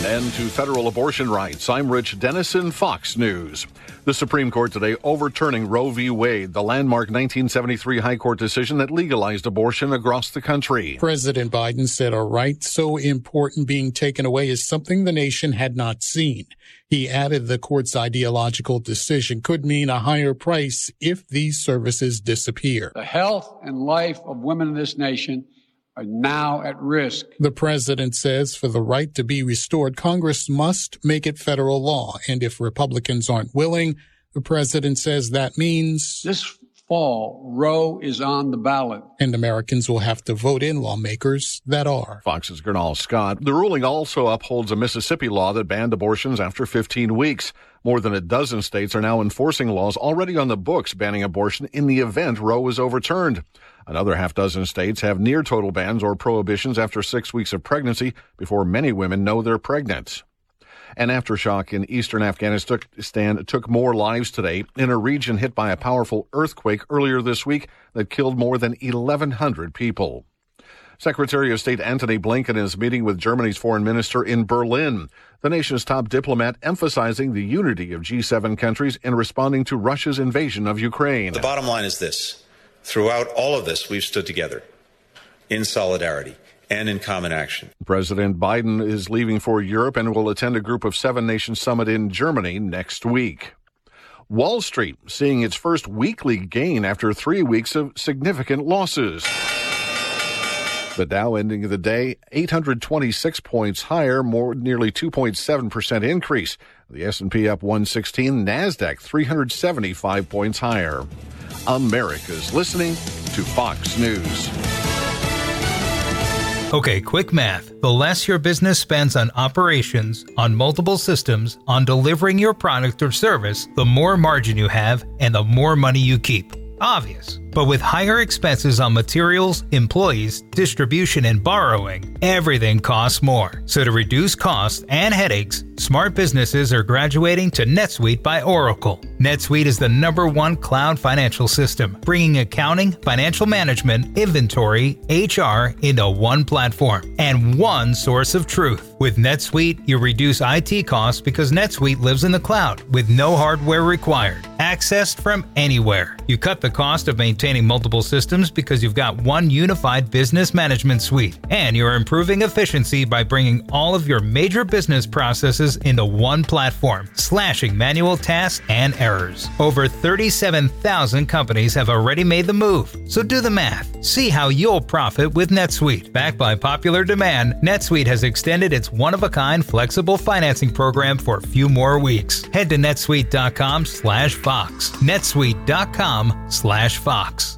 End to federal abortion rights. I'm Rich Dennison, Fox News. The Supreme Court today overturning Roe v. Wade, the landmark 1973 High Court decision that legalized abortion across the country. President Biden said a right so important being taken away is something the nation had not seen. He added the court's ideological decision could mean a higher price if these services disappear. The health and life of women in this nation are now at risk. The president says for the right to be restored, Congress must make it federal law. And if Republicans aren't willing, the president says that means this fall, Roe is on the ballot. And Americans will have to vote in lawmakers that are. Fox's Gernal Scott. The ruling also upholds a Mississippi law that banned abortions after 15 weeks. More than a dozen states are now enforcing laws already on the books banning abortion in the event Roe is overturned. Another half dozen states have near total bans or prohibitions after 6 weeks of pregnancy before many women know they're pregnant. An aftershock in eastern Afghanistan took more lives today in a region hit by a powerful earthquake earlier this week that killed more than 1,100 people. Secretary of State Antony Blinken is meeting with Germany's foreign minister in Berlin. The nation's top diplomat emphasizing the unity of G7 countries in responding to Russia's invasion of Ukraine. The bottom line is this. Throughout all of this, we've stood together in solidarity and in common action. President Biden is leaving for Europe and will attend a Group of Seven Nations summit in Germany next week. Wall Street seeing its first weekly gain after 3 weeks of significant losses. The Dow ending the day 826 points higher, nearly 2.7% increase. The S&P up 116, NASDAQ 375 points higher. America's listening to Fox News. Okay, quick math. The less your business spends on operations, on multiple systems, on delivering your product or service, the more margin you have and the more money you keep. Obvious. But with higher expenses on materials, employees, distribution, and borrowing, everything costs more. So to reduce costs and headaches, smart businesses are graduating to NetSuite by Oracle. NetSuite is the #1 cloud financial system, bringing accounting, financial management, inventory, HR into one platform and one source of truth. With NetSuite, you reduce IT costs because NetSuite lives in the cloud with no hardware required, accessed from anywhere. You cut the cost of maintaining multiple systems because you've got one unified business management suite, and you're improving efficiency by bringing all of your major business processes into one platform, slashing manual tasks and errors. Over 37,000 companies have already made the move, so do the math. See how you'll profit with NetSuite. Backed by popular demand, NetSuite has extended its one-of-a-kind flexible financing program for a few more weeks. Head to netsuite.com/Fox. netsuite.com/Fox.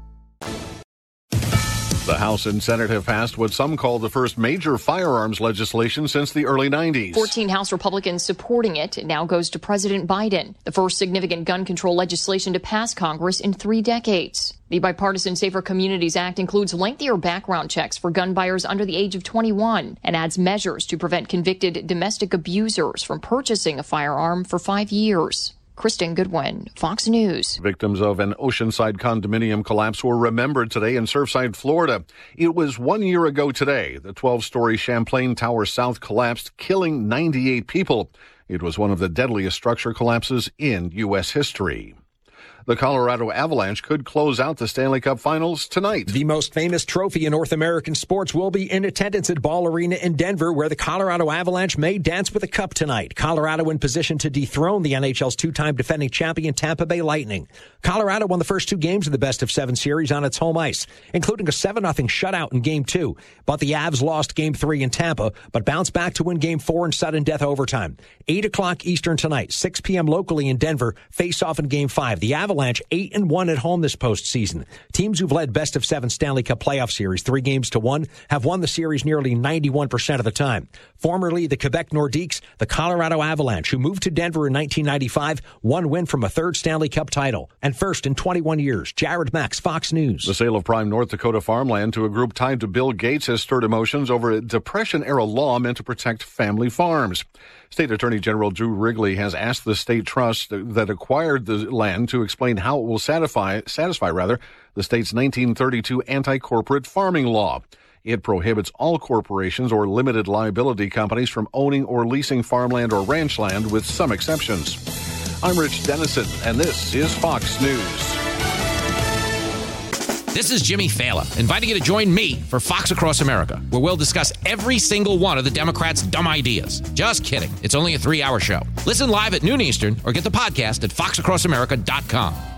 The House and Senate have passed what some call the first major firearms legislation since the early 90s. 14 House Republicans supporting it. It now goes to President Biden, the first significant gun control legislation to pass Congress in 3 decades. The Bipartisan Safer Communities Act includes lengthier background checks for gun buyers under the age of 21 and adds measures to prevent convicted domestic abusers from purchasing a firearm for 5 years. Kristen Goodwin, Fox News. Victims of an Oceanside condominium collapse were remembered today in Surfside, Florida. It was 1 year ago today. The 12-story Champlain Tower South collapsed, killing 98 people. It was one of the deadliest structure collapses in U.S. history. The Colorado Avalanche could close out the Stanley Cup Finals tonight. The most famous trophy in North American sports will be in attendance at Ball Arena in Denver, where the Colorado Avalanche may dance with a cup tonight. Colorado in position to dethrone the NHL's 2-time defending champion Tampa Bay Lightning. Colorado won the first 2 games of the best-of-7 series on its home ice, including a 7-0 shutout in Game 2. But the Avs lost Game 3 in Tampa, but bounced back to win Game 4 in sudden death overtime. 8 o'clock Eastern tonight, 6 p.m. locally in Denver, face-off in Game 5. The Avalanche 8-1 at home this postseason. Teams who've led best-of-7 Stanley Cup playoff series 3-1 have won the series nearly 91% of the time. Formerly the Quebec Nordiques, the Colorado Avalanche, who moved to Denver in 1995, one win from a 3rd Stanley Cup title. And first in 21 years, Jared Max, Fox News. The sale of prime North Dakota farmland to a group tied to Bill Gates has stirred emotions over a Depression-era law meant to protect family farms. State Attorney General Drew Wrigley has asked the state trust that acquired the land to explain how it will satisfy the state's 1932 anti-corporate farming law. It prohibits all corporations or limited liability companies from owning or leasing farmland or ranch land, with some exceptions. I'm Rich Dennison, and this is Fox News. This is Jimmy Fallon, inviting you to join me for Fox Across America, where we'll discuss every single one of the Democrats' dumb ideas. Just kidding. It's only a 3-hour show. Listen live at noon Eastern or get the podcast at foxacrossamerica.com.